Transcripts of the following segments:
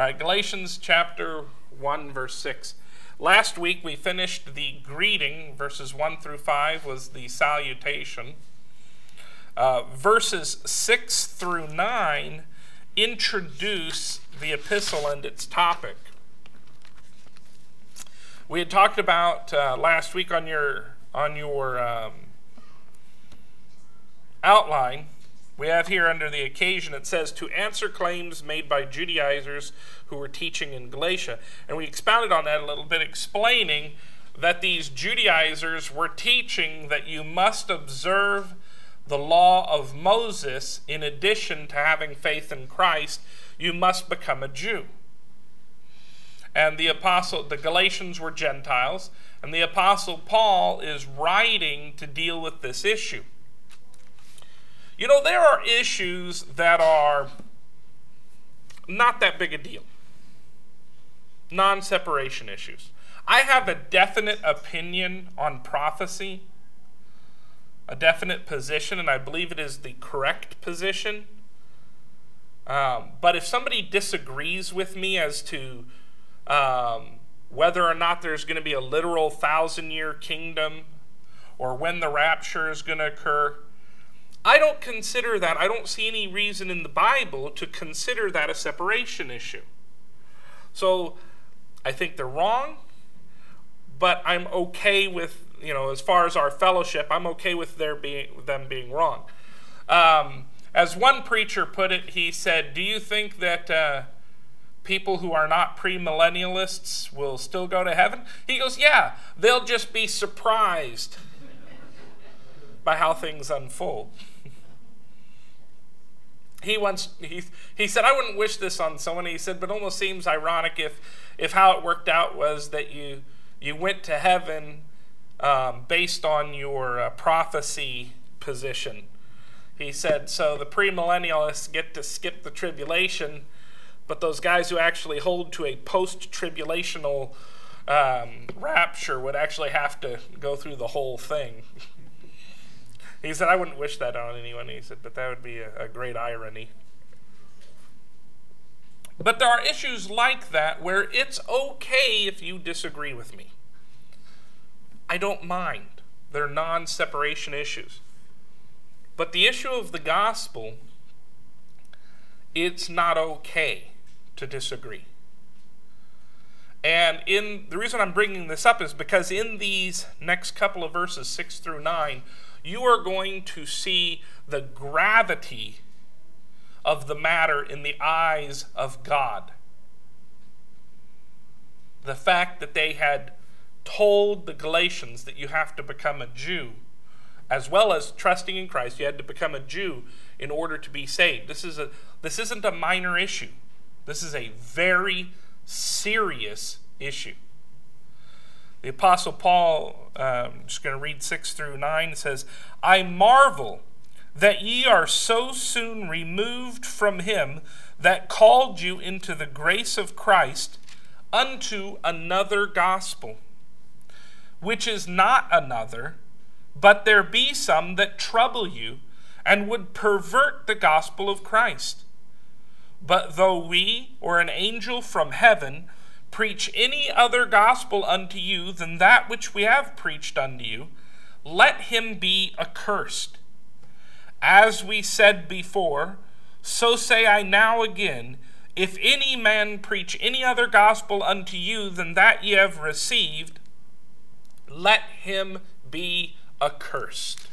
All right, Galatians chapter 1, verse 6. Last week we finished the greeting. Verses 1 through 5 was the salutation. Verses 6 through 9 introduce the epistle and its topic. We had talked about last week on your outline. We have here under the occasion, it says, to answer claims made by Judaizers who were teaching in Galatia. And we expounded on that a little bit, explaining that these Judaizers were teaching that you must observe the law of Moses in addition to having faith in Christ. You must become a Jew. And the Galatians were Gentiles, and the Apostle Paul is writing to deal with this issue. You know, there are issues that are not that big a deal. Non-separation issues. I have a definite opinion on prophecy, a definite position, and I believe it is the correct position. But if somebody disagrees with me as to whether or not there's going to be a literal 1,000-year kingdom or when the rapture is going to occur, I don't consider that. I don't see any reason in the Bible to consider that a separation issue. So I think they're wrong, but I'm okay with, as far as our fellowship, I'm okay with them being wrong. As one preacher put it, he said, do you think that people who are not premillennialists will still go to heaven? He goes, yeah, they'll just be surprised by how things unfold. He said, I wouldn't wish this on someone. He said, but it almost seems ironic if how it worked out was that you went to heaven based on your prophecy position. He said, so the premillennialists get to skip the tribulation, but those guys who actually hold to a post-tribulational rapture would actually have to go through the whole thing. He said, I wouldn't wish that on anyone. He said, but that would be a great irony. But there are issues like that where it's okay if you disagree with me. I don't mind. They're non-separation issues. But the issue of the gospel, it's not okay to disagree. And the reason I'm bringing this up is because in these next couple of verses, 6 through 9, you are going to see the gravity of the matter in the eyes of God. The fact that they had told the Galatians that you have to become a Jew, as well as trusting in Christ, you had to become a Jew in order to be saved. This isn't a minor issue. This is a very serious issue. The Apostle Paul, I'm just going to read 6 through 9, says, I marvel that ye are so soon removed from him that called you into the grace of Christ unto another gospel, which is not another, but there be some that trouble you and would pervert the gospel of Christ. But though we or an angel from heaven preach any other gospel unto you than that which we have preached unto you, let him be accursed. As we said before, so say I now again, if any man preach any other gospel unto you than that ye have received, let him be accursed.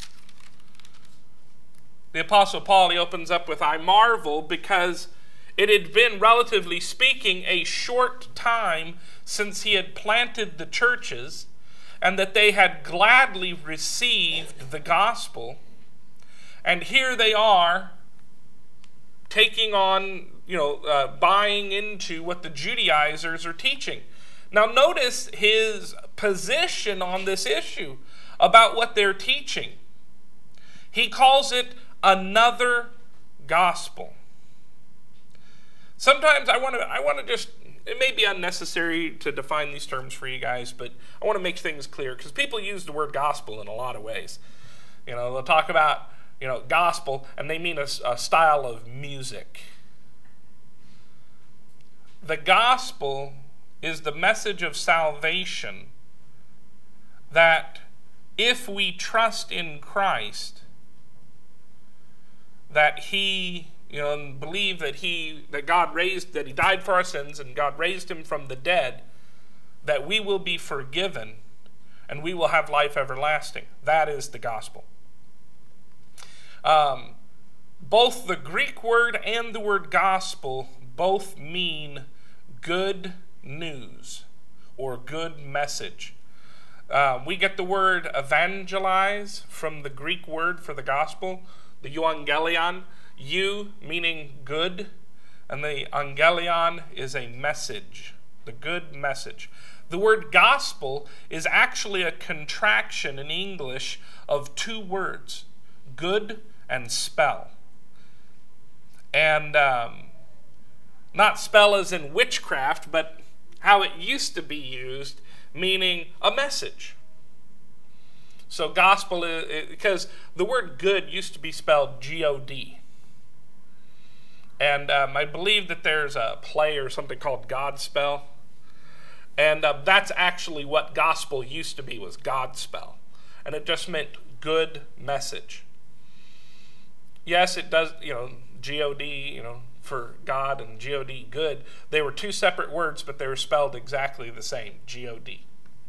The Apostle Paul, he opens up with, I marvel because it had been, relatively speaking, a short time since he had planted the churches, and that they had gladly received the gospel. And here they are taking on, buying into what the Judaizers are teaching. Now notice his position on this issue about what they're teaching. He calls it another gospel. Sometimes I want to just, it may be unnecessary to define these terms for you guys, but I want to make things clear because people use the word gospel in a lot of ways. They'll talk about, gospel, and they mean a style of music. the gospel is the message of salvation, that if we trust in Christ, that He, and believe that He died for our sins and God raised Him from the dead, that we will be forgiven and we will have life everlasting. That is the gospel. Both the Greek word and the word gospel both mean good news or good message. We get the word evangelize from the Greek word for the gospel, the euangelion, meaning good, and the angelion is a message, the good message. The word gospel is actually a contraction in English of two words, good and spell. And not spell as in witchcraft, but how it used to be used, meaning a message. So gospel is, because the word good used to be spelled G-O-D. And I believe that there's a play or something called Godspell. And that's actually what gospel used to be, was Godspell. And it just meant good message. Yes, it does, G-O-D, for God, and G-O-D, good. They were two separate words, but they were spelled exactly the same, G-O-D.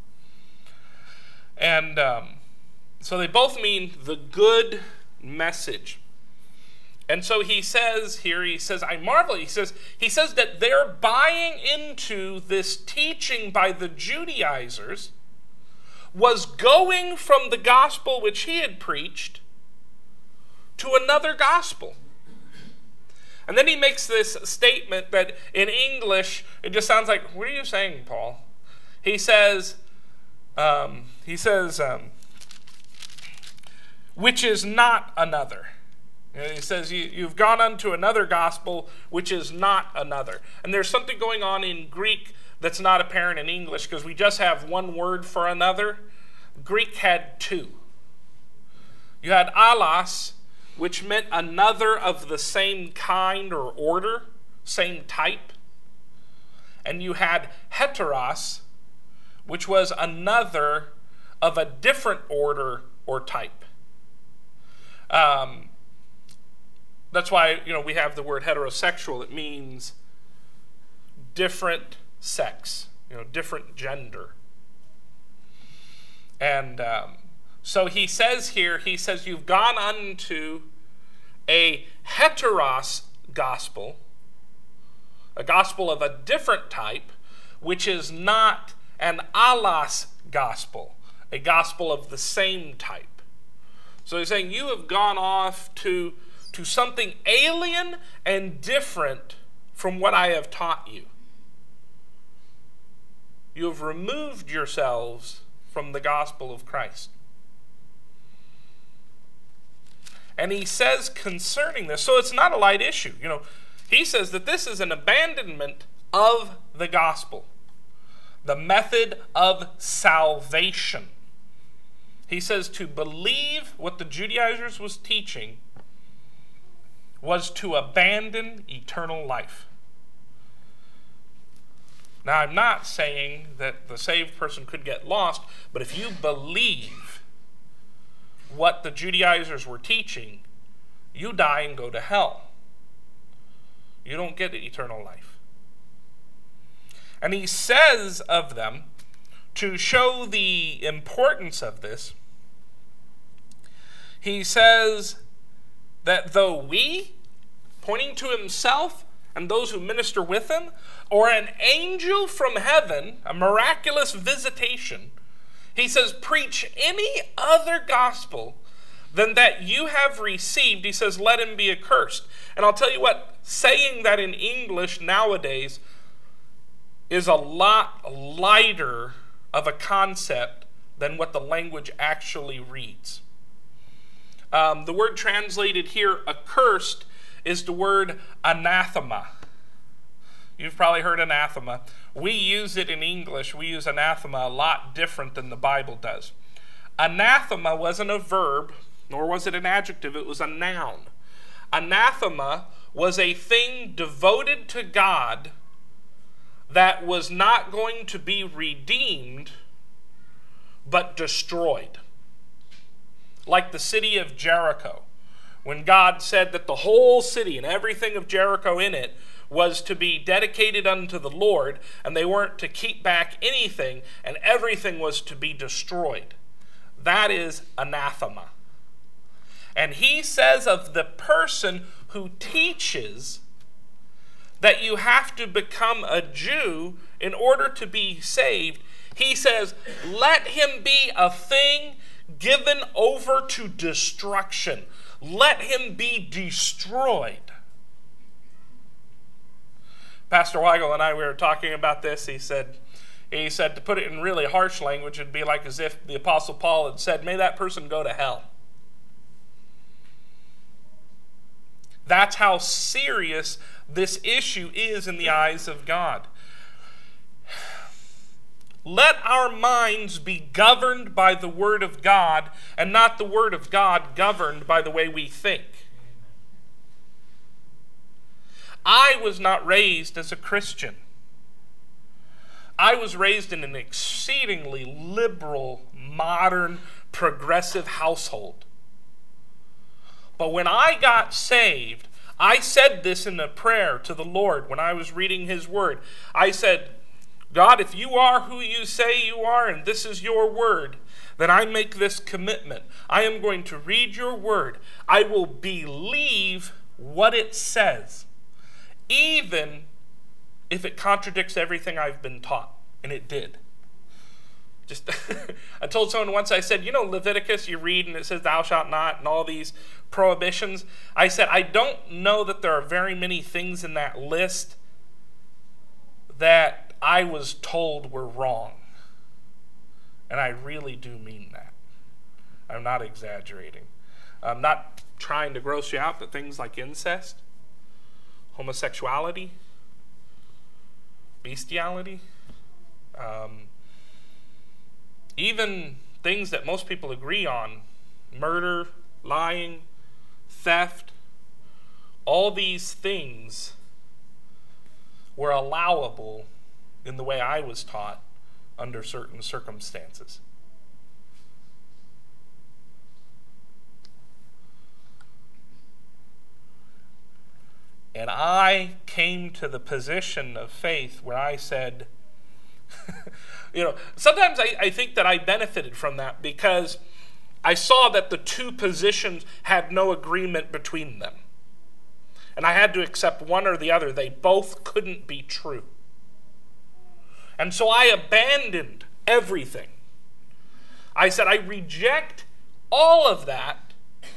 And so they both mean the good message. And so he says here, I marvel, he says that they're buying into this teaching by the Judaizers was going from the gospel which he had preached to another gospel. And then he makes this statement that in English, it just sounds like, what are you saying, Paul? He says, which is not another. He says, you've gone unto another gospel, which is not another. And there's something going on in Greek that's not apparent in English, because we just have one word for another. Greek had two. You had allos, which meant another of the same kind or order, same type. And you had heteros, which was another of a different order or type. That's why, we have the word heterosexual. It means different sex, different gender. And so he says here, you've gone unto a heteros gospel, a gospel of a different type, which is not an allos gospel, a gospel of the same type. So he's saying you have gone off to something alien and different from what I have taught you. You have removed yourselves from the gospel of Christ. And he says concerning this, so it's not a light issue. He says that this is an abandonment of the gospel, the method of salvation. He says to believe what the Judaizers was teaching was to abandon eternal life. Now, I'm not saying that the saved person could get lost, but if you believe what the Judaizers were teaching, you die and go to hell. You don't get eternal life. And he says of them, to show the importance of this, he says that though we, pointing to himself and those who minister with him, or an angel from heaven, a miraculous visitation, he says, preach any other gospel than that you have received, he says, let him be accursed. And I'll tell you what, saying that in English nowadays is a lot lighter of a concept than what the language actually reads. The word translated here, accursed, is the word anathema. You've probably heard anathema. We use it in English. We use anathema a lot different than the Bible does. Anathema wasn't a verb, nor was it an adjective. It was a noun. Anathema was a thing devoted to God that was not going to be redeemed, but destroyed. Like the city of Jericho, when God said that the whole city and everything of Jericho in it was to be dedicated unto the Lord, and they weren't to keep back anything, and everything was to be destroyed. That is anathema. And he says of the person who teaches that you have to become a Jew in order to be saved, he says, let him be a thing given over to destruction. Let him be destroyed. Pastor Weigel and I, we were talking about this. He said, to put it in really harsh language, it'd be like as if the Apostle Paul had said, may that person go to hell. That's how serious this issue is in the eyes of God. Let our minds be governed by the Word of God, and not the Word of God governed by the way we think. I was not raised as a Christian. I was raised in an exceedingly liberal, modern, progressive household. But when I got saved, I said this in a prayer to the Lord when I was reading His Word. I said, God, if you are who you say you are, and this is your word, then I make this commitment. I am going to read your word. I will believe what it says, even if it contradicts everything I've been taught. And it did. I told someone once, I said, Leviticus, you read and it says thou shalt not and all these prohibitions. I said, I don't know that there are very many things in that list that I was told were wrong. And I really do mean that. I'm not exaggerating. I'm not trying to gross you out, but things like incest, homosexuality, bestiality, even things that most people agree on, murder, lying, theft, all these things were allowable in the way I was taught under certain circumstances. And I came to the position of faith where I said, sometimes I think that I benefited from that because I saw that the two positions had no agreement between them. And I had to accept one or the other. They both couldn't be true. And so I abandoned everything. I said, I reject all of that,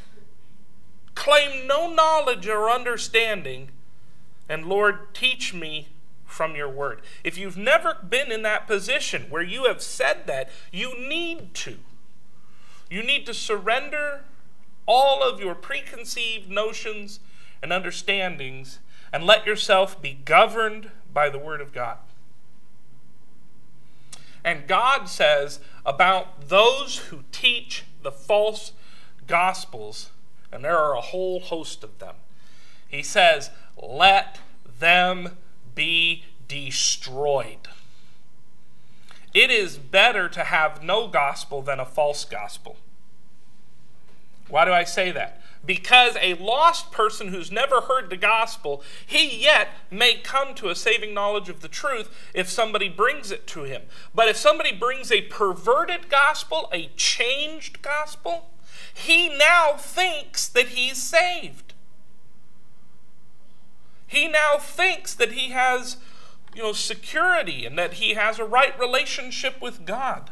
claim no knowledge or understanding, and Lord, teach me from your word. If you've never been in that position where you have said that, you need to. You need to surrender all of your preconceived notions and understandings and let yourself be governed by the word of God. And God says about those who teach the false gospels, and there are a whole host of them, He says, let them be destroyed. It is better to have no gospel than a false gospel. Why do I say that? Because a lost person who's never heard the gospel, he yet may come to a saving knowledge of the truth if somebody brings it to him. But if somebody brings a perverted gospel, a changed gospel, he now thinks that he's saved. He now thinks that he has, security and that he has a right relationship with God.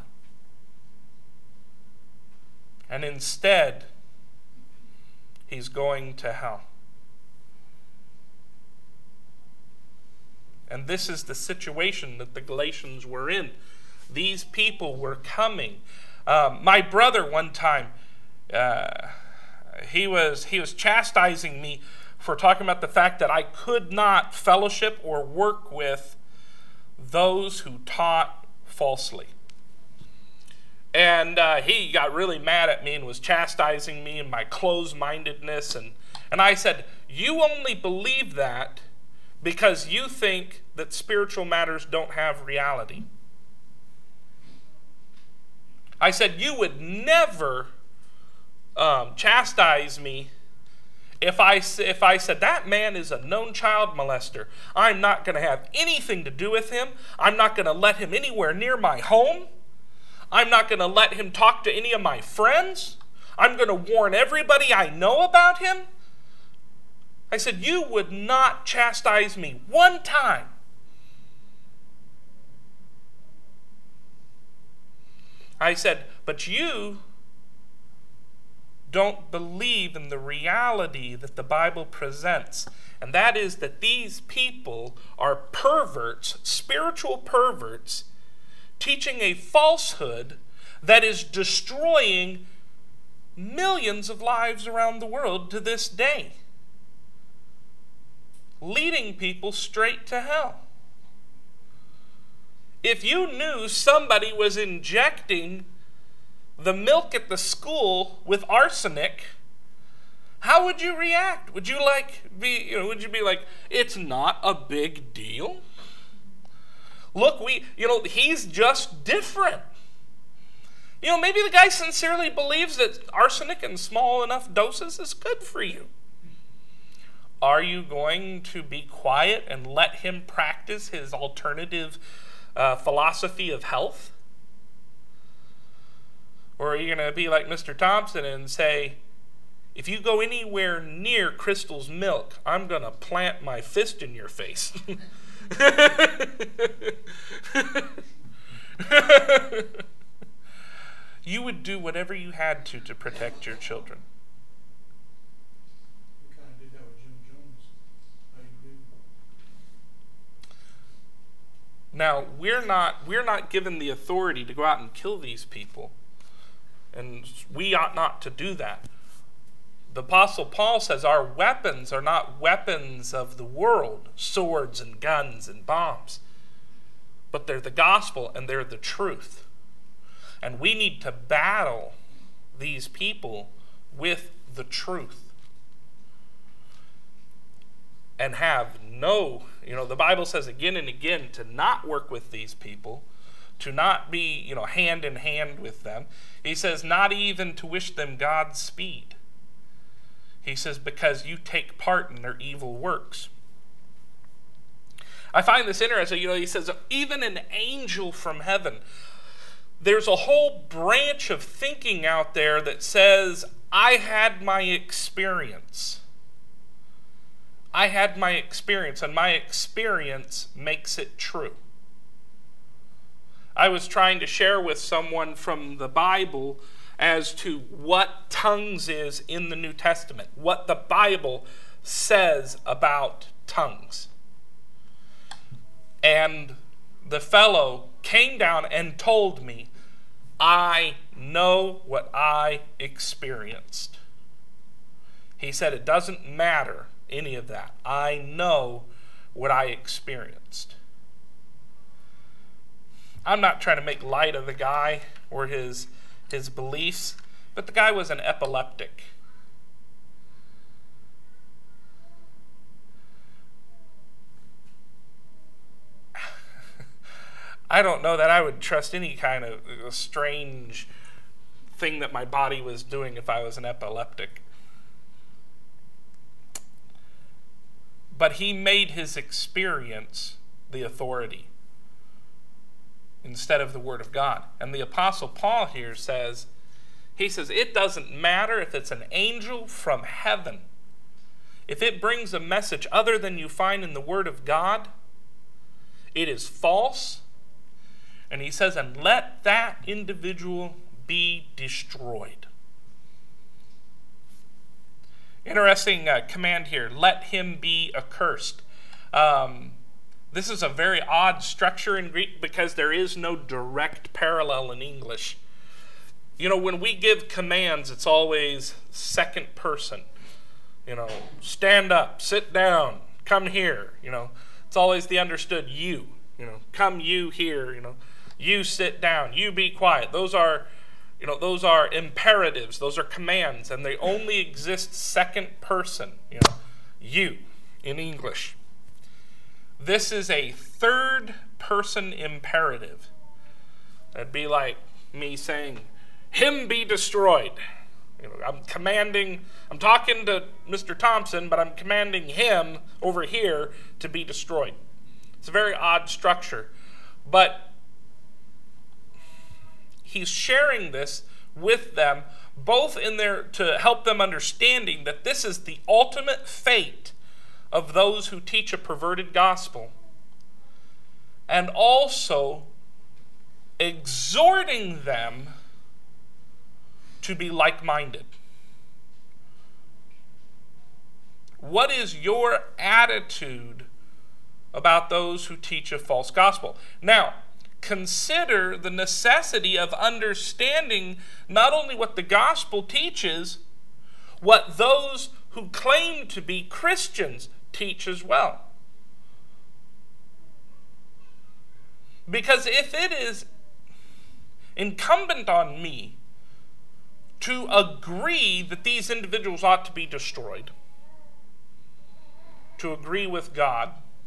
And instead, he's going to hell. And this is the situation that the Galatians were in. These people were coming. My brother one time, he was chastising me for talking about the fact that I could not fellowship or work with those who taught falsely. And he got really mad at me and was chastising me and my closed-mindedness. And I said, you only believe that because you think that spiritual matters don't have reality. I said, you would never chastise me if I said, that man is a known child molester. I'm not going to have anything to do with him. I'm not going to let him anywhere near my home. I'm not going to let him talk to any of my friends. I'm going to warn everybody I know about him. I said, you would not chastise me one time. I said, but you don't believe in the reality that the Bible presents. And that is that these people are perverts, spiritual perverts, teaching a falsehood that is destroying millions of lives around the world to this day, leading people straight to hell. If you knew somebody was injecting the milk at the school with arsenic, how would you react? Would you would you be like, it's not a big deal? Look, he's just different. Maybe the guy sincerely believes that arsenic in small enough doses is good for you. Are you going to be quiet and let him practice his alternative philosophy of health? Or are you going to be like Mr. Thompson and say, if you go anywhere near Crystal's milk, I'm going to plant my fist in your face? You would do whatever you had to protect your children. We kind of did that with Jim Jones. How you do? Now, we're not given the authority to go out and kill these people. And we ought not to do that. The Apostle Paul says our weapons are not weapons of the world, swords and guns and bombs, but they're the gospel and they're the truth. And we need to battle these people with the truth. And have the Bible says again and again to not work with these people, to not be, hand in hand with them. He says not even to wish them Godspeed. He says because you take part in their evil works. I find this interesting. He says even an angel from heaven. There's a whole branch of thinking out there that says, I had my experience. I had my experience, and my experience makes it true. I was trying to share with someone from the Bible as to what tongues is in the New Testament, what the Bible says about tongues. And the fellow came down and told me, I know what I experienced. He said, it doesn't matter any of that. I know what I experienced. I'm not trying to make light of the guy or his beliefs, but the guy was an epileptic. I don't know that I would trust any kind of strange thing that my body was doing if I was an epileptic. But he made his experience the authority instead of the Word of God. And the Apostle Paul here says, it doesn't matter if it's an angel from heaven. If it brings a message other than you find in the Word of God, it is false. And he says, and let that individual be destroyed. Interesting command here. Let him be accursed. This is a very odd structure in Greek because there is no direct parallel in English. When we give commands, it's always second person. Stand up, sit down, come here. It's always the understood you. Come you here. You sit down, you be quiet. Those are imperatives, those are commands, and they only exist second person, you in English. this is a third-person imperative. That'd be like me saying, him be destroyed. I'm talking to Mr. Thompson, but I'm commanding him over here to be destroyed. It's a very odd structure. But he's sharing this with them, both in there to help them understanding that this is the ultimate fate of those who teach a perverted gospel, and also exhorting them to be like-minded. What is your attitude about those who teach a false gospel? Now, consider the necessity of understanding not only what the gospel teaches, what those who claim to be Christians teach as well. Because if it is incumbent on me to agree that these individuals ought to be destroyed, to agree with God,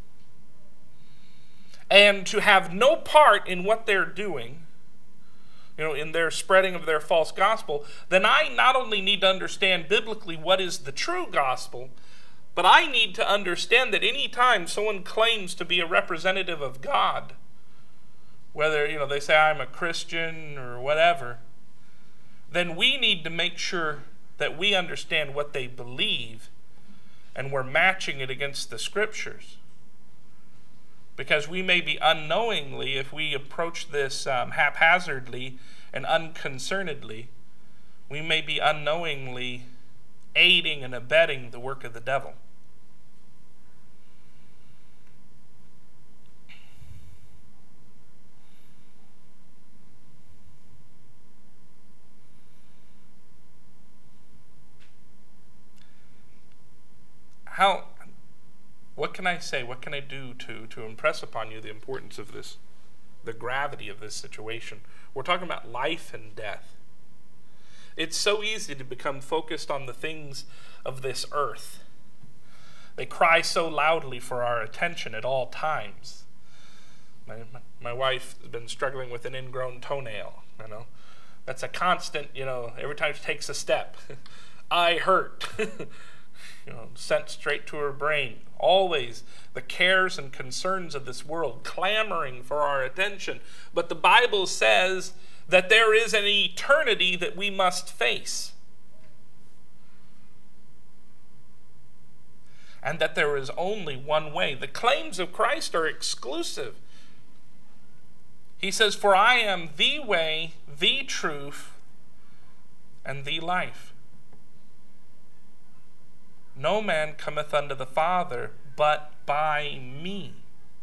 and to have no part in what they're doing, in their spreading of their false gospel, then I not only need to understand biblically what is the true gospel, but I need to understand that any time someone claims to be a representative of God, whether they say I'm a Christian or whatever, then we need to make sure that we understand what they believe and we're matching it against the scriptures. Because we may be unknowingly, if we approach this haphazardly and unconcernedly, we may be unknowingly aiding and abetting the work of the devil. What can I say? What can I do to impress upon you the importance of this, the gravity of this situation? We're talking about life and death. It's so easy to become focused on the things of this earth. They cry so loudly for our attention at all times. My wife has been struggling with an ingrown toenail. That's a constant. Every time she takes a step, I hurt. Sent straight to her brain. Always the cares and concerns of this world clamoring for our attention. But the Bible says that there is an eternity that we must face. And that there is only one way. The claims of Christ are exclusive. He says, "For I am the way, the truth, and the life. No man cometh unto the Father but by me."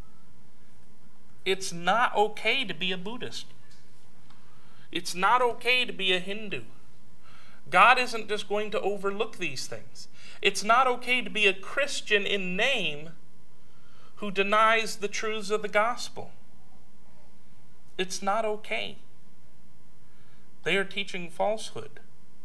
It's not okay to be a Buddhist. It's not okay to be a Hindu. God isn't just going to overlook these things. It's not okay to be a Christian in name who denies the truths of the gospel. It's not okay. They are teaching falsehood.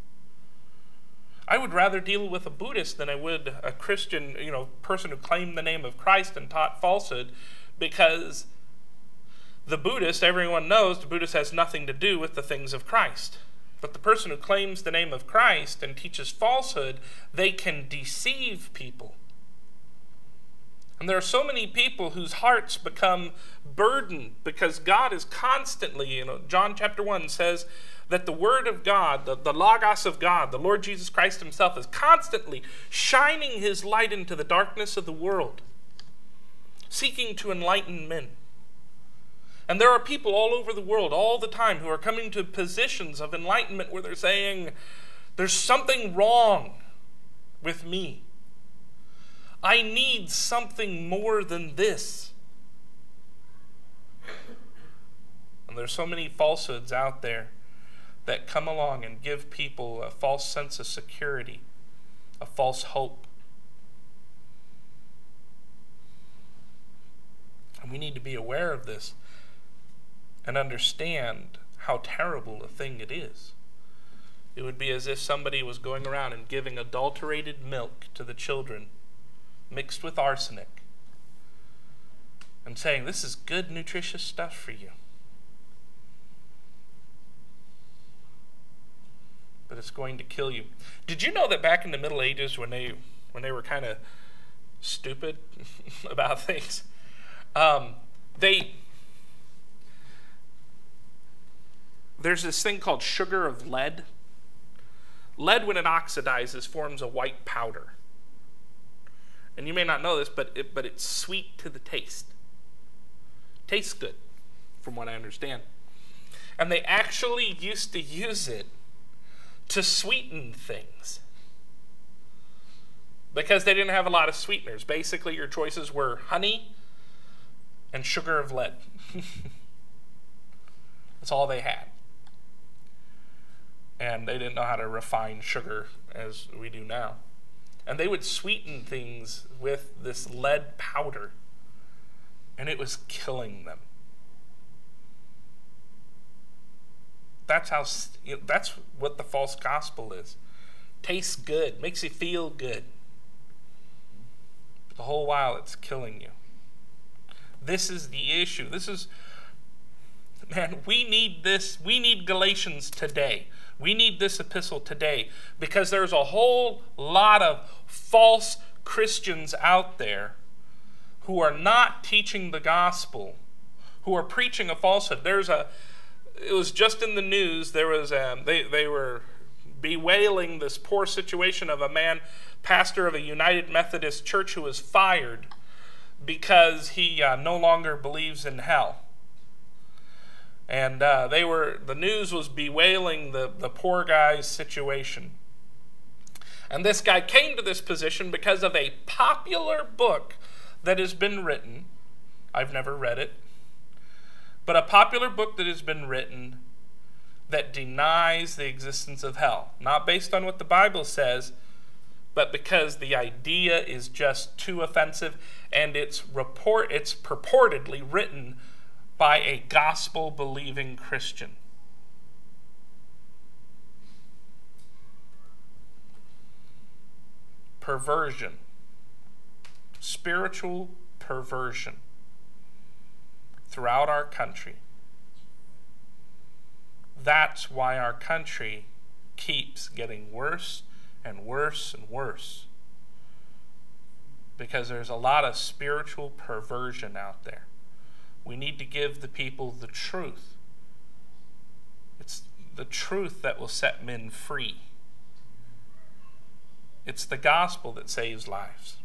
I would rather deal with a Buddhist than I would a Christian, person who claimed the name of Christ and taught falsehood, because the Buddhist, everyone knows, the Buddhist has nothing to do with the things of Christ. But the person who claims the name of Christ and teaches falsehood, they can deceive people. And there are so many people whose hearts become burdened because God is constantly, John chapter 1 says that the Word of God, the Logos of God, the Lord Jesus Christ himself, is constantly shining his light into the darkness of the world, seeking to enlighten men. And there are people all over the world all the time who are coming to positions of enlightenment where they're saying, there's something wrong with me. I need something more than this. And there's so many falsehoods out there that come along and give people a false sense of security, a false hope. And we need to be aware of this and understand how terrible a thing it is. It would be as if somebody was going around and giving adulterated milk to the children, mixed with arsenic, and saying, this is good, nutritious stuff for you. But it's going to kill you. Did you know that back in the Middle Ages, when they were kind of stupid about things, there's this thing called sugar of lead. Lead, when it oxidizes, forms a white powder. And you may not know this, but it's sweet to the taste. Tastes good, from what I understand. And they actually used to use it to sweeten things, because they didn't have a lot of sweeteners. Basically, your choices were honey and sugar of lead. That's all they had. And they didn't know how to refine sugar as we do now. And they would sweeten things with this lead powder, and it was killing them. That's what the false gospel is. Tastes good, makes you feel good. But the whole while it's killing you. This is the issue. We need this. We need Galatians today. We need this epistle today, because there's a whole lot of false Christians out there who are not teaching the gospel, who are preaching a falsehood. It was just in the news. There was they were bewailing this poor situation of a man, pastor of a United Methodist church, who was fired because he no longer believes in hell. And the news was bewailing the poor guy's situation. And this guy came to this position because of a popular book that has been written. I've never read it. But a popular book that has been written that denies the existence of hell. Not based on what the Bible says, but because the idea is just too offensive, and it's purportedly written by a gospel-believing Christian. Perversion. Spiritual perversion throughout our country. That's why our country keeps getting worse and worse and worse. Because there's a lot of spiritual perversion out there. We need to give the people the truth. It's the truth that will set men free. It's the gospel that saves lives.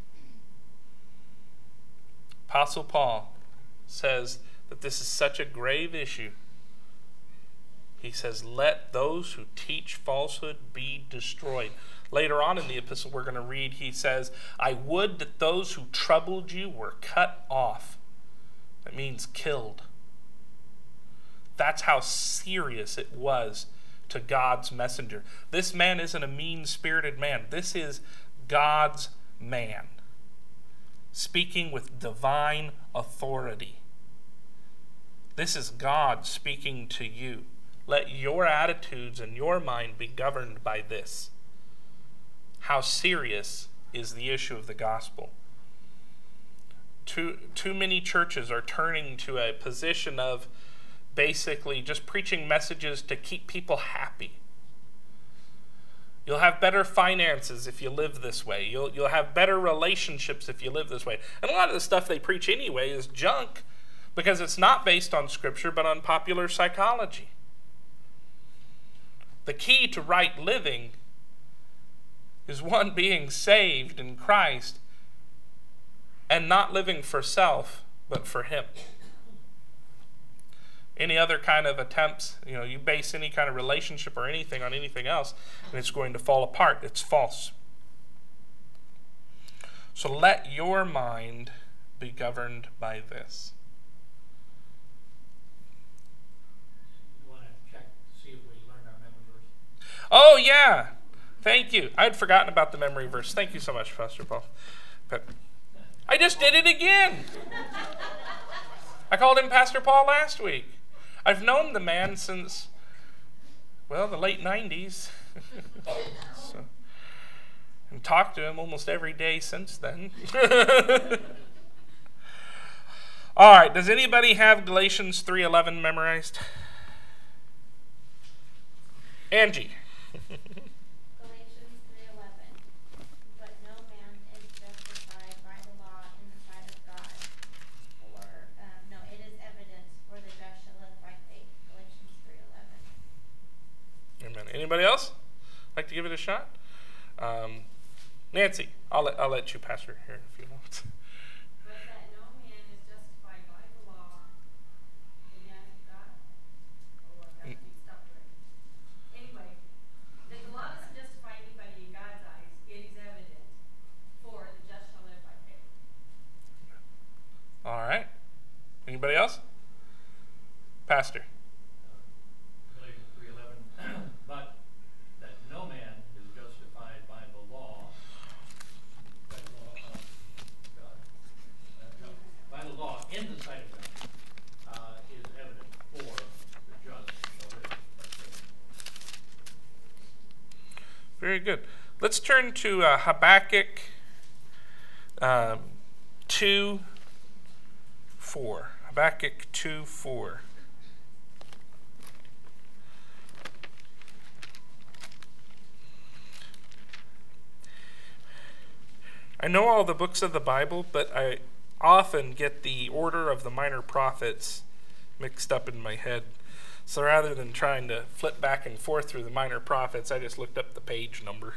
Apostle Paul says that this is such a grave issue. He says, let those who teach falsehood be destroyed. Later on in the epistle we're going to read, he says, I would that those who troubled you were cut off. That means killed. That's how serious it was to God's messenger. This man isn't a mean-spirited man. This is God's man, speaking with divine authority. This is God speaking to you. Let your attitudes and your mind be governed by this. How serious is the issue of the gospel? Too many churches are turning to a position of basically just preaching messages to keep people happy. You'll have better finances if you live this way. You'll have better relationships if you live this way. And a lot of the stuff they preach anyway is junk, because it's not based on Scripture but on popular psychology. The key to right living is one, being saved in Christ and not living for self but for Him. Any other kind of attempts, you base any kind of relationship or anything on anything else, and it's going to fall apart. It's false. So let your mind be governed by this. You want to check to see if we learned our memory verse? Oh, yeah. Thank you. I'd forgotten about the memory verse. Thank you so much, Pastor Paul. But I just did it again. I called him Pastor Paul last week. I've known the man since, the late 90s. And talked to him almost every day since then. All right, does anybody have Galatians 3:11 memorized? Angie. Galatians 3:11. But no man is justified by the law in the sight of God. Or, no, it is evident, for the just shall live by faith. Galatians 3:11. Amen. Anybody else like to give it a shot? Nancy, I'll let you pastor here in a few moments. But that no man is justified by the law in the eyes of God. Oh, I've got to be stopped already. Anyway, that the law doesn't justify anybody in God's eyes. It is evident, for the just shall live by faith. All right. Anybody else? Pastor. Galatians 3:11. But that no man is justified by the law, by the law of God, by the law in the sight of God, is evident, for the just shall live by faith. Very good. Let's turn to Habakkuk 2:4. Habakkuk 2:4. I know all the books of the Bible, but I often get the order of the minor prophets mixed up in my head. So rather than trying to flip back and forth through the minor prophets, I just looked up the page number.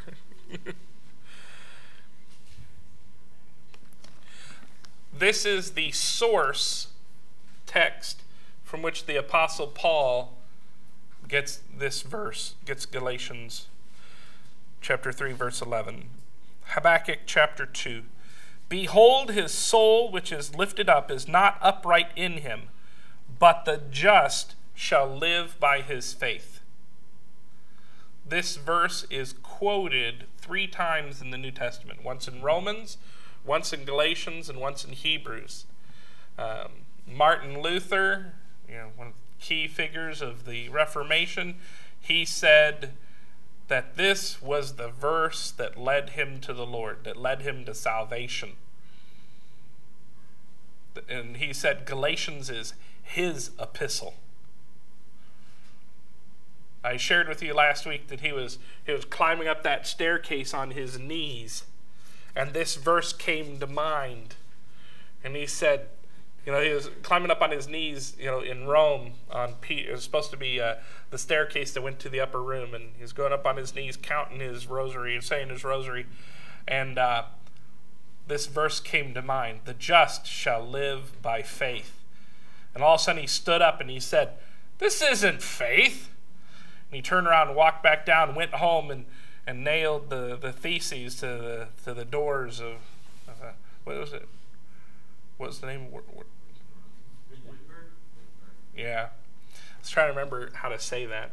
This is the source text from which the Apostle Paul gets this verse, gets Galatians chapter 3, verse 11. Habakkuk chapter 2. Behold, his soul which is lifted up is not upright in him, but the just shall live by his faith. This verse is quoted 3 times in the New Testament, once in Romans, once in Galatians, and once in Hebrews. Martin Luther, one of the key figures of the Reformation, he said that this was the verse that led him to the Lord, that led him to salvation. And he said Galatians is his epistle. I shared with you last week that he was climbing up that staircase on his knees, and this verse came to mind. And he said, he was climbing up on his knees, in Rome. It was supposed to be the staircase that went to the upper room, and he was going up on his knees, counting his rosary and saying his rosary. And this verse came to mind: "The just shall live by faith." And all of a sudden he stood up and he said, "This isn't faith." And he turned around and walked back down, went home and nailed the theses to the doors of what was it? What was the name? Yeah. I was trying to remember how to say that.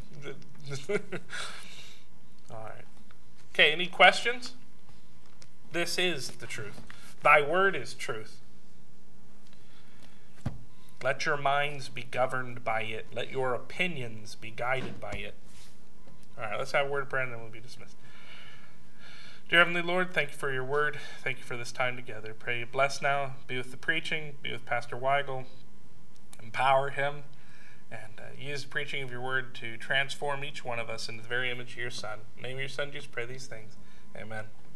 All right. Okay, any questions? This is the truth. Thy word is truth. Let your minds be governed by it. Let your opinions be guided by it. All right, let's have a word of prayer and then we'll be dismissed. Dear Heavenly Lord, thank you for your word. Thank you for this time together. Pray you bless now. Be with the preaching. Be with Pastor Weigel. Empower him. And use the preaching of your word to transform each one of us into the very image of your Son. In the name of your Son, Jesus, pray these things. Amen.